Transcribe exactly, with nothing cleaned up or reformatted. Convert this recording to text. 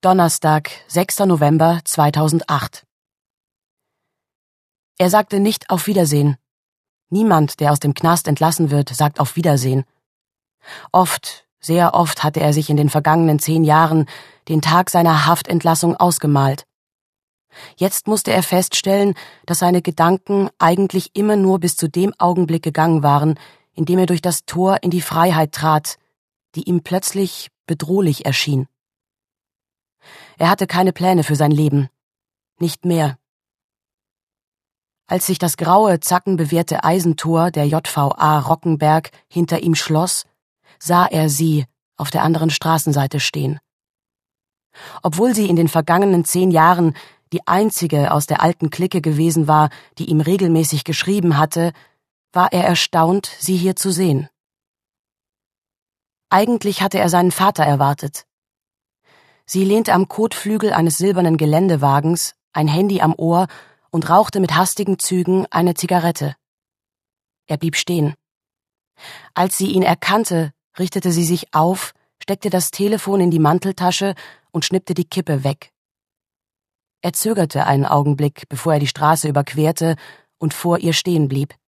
Donnerstag, sechster November zweitausendacht. Er sagte nicht auf Wiedersehen. Niemand, der aus dem Knast entlassen wird, sagt auf Wiedersehen. Oft, sehr oft hatte er sich in den vergangenen zehn Jahren den Tag seiner Haftentlassung ausgemalt. Jetzt musste er feststellen, dass seine Gedanken eigentlich immer nur bis zu dem Augenblick gegangen waren, in dem er durch das Tor in die Freiheit trat, die ihm plötzlich bedrohlich erschien. Er hatte keine Pläne für sein Leben. Nicht mehr. Als sich das graue, zackenbewehrte Eisentor der J V A Rockenberg hinter ihm schloss, sah er sie auf der anderen Straßenseite stehen. Obwohl sie in den vergangenen zehn Jahren die einzige aus der alten Clique gewesen war, die ihm regelmäßig geschrieben hatte, war er erstaunt, sie hier zu sehen. Eigentlich hatte er seinen Vater erwartet. Sie lehnte am Kotflügel eines silbernen Geländewagens, ein Handy am Ohr und rauchte mit hastigen Zügen eine Zigarette. Er blieb stehen. Als sie ihn erkannte, richtete sie sich auf, steckte das Telefon in die Manteltasche und schnippte die Kippe weg. Er zögerte einen Augenblick, bevor er die Straße überquerte und vor ihr stehen blieb.